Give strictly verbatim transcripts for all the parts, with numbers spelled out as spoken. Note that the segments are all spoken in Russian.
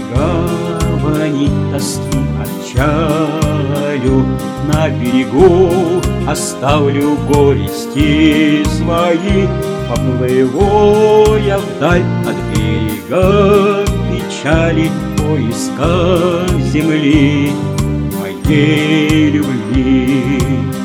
гавани тоски отчалю, на берегу оставлю горести свои, поплыву я вдаль от берега печали, в поисках земли моей любви.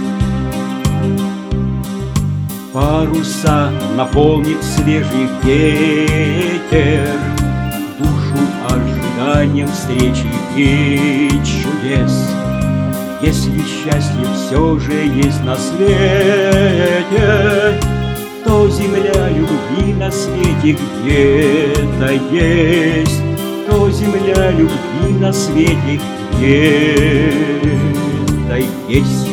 Паруса наполнит свежий ветер, душу ожиданием встречи и чудес. Если счастье все же есть на свете, то земля любви на свете где-то есть, то земля любви на свете где-то есть.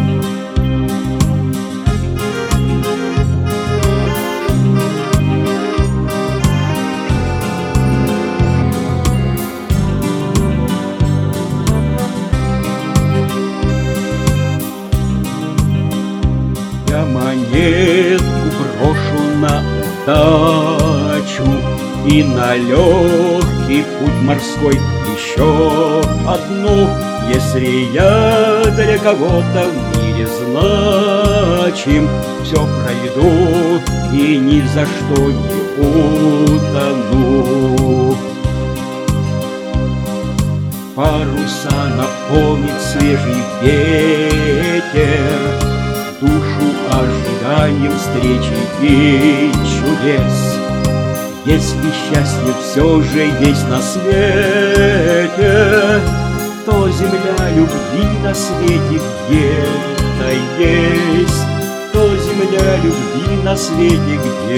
Я монетку брошу на удачу и на легкий путь морской еще одну. Если я для кого-то в мире значим, все пройду и ни за что не утону. Паруса наполнит свежий ветер, душу ожиданием встречи и чудес. Если счастье все же есть на свете, то земля любви на свете где-то есть, то земля любви на свете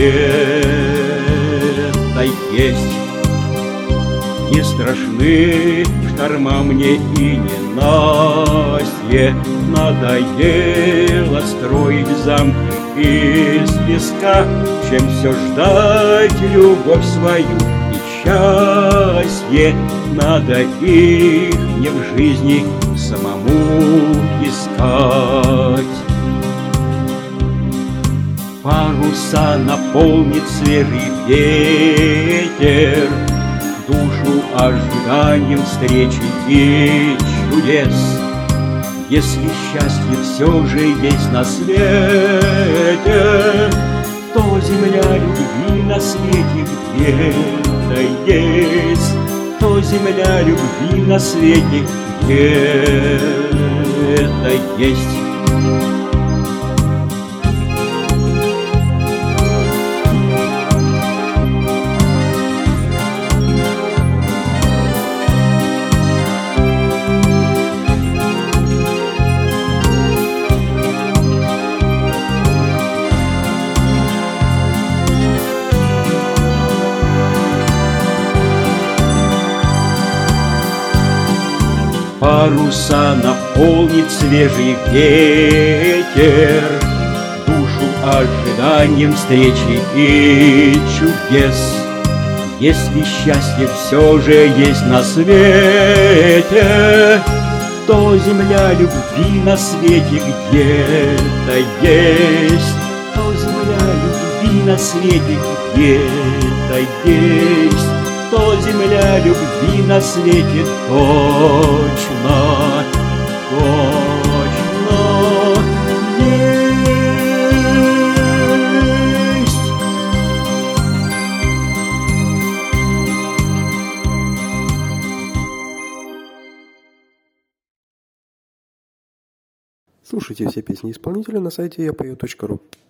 где-то есть. Не страшны шторма мне и ненастье, надоело строить замки из песка, чем все ждать любовь свою и счастье. Надо их мне в жизни самому искать. Паруса наполнит свежий ветер, душу ожиданием встречи и чудес. Если счастье все же есть на свете, то земля любви на свете где-то есть, то земля любви на свете где-то есть. Паруса наполнит свежий ветер, душу ожиданием встречи и чудес. Если счастье все же есть на свете, то земля любви на свете где-то есть, то земля любви на свете где-то есть, то земля любви на свете точно, точно есть. Слушайте все песни исполнителя на сайте я пою точка ру.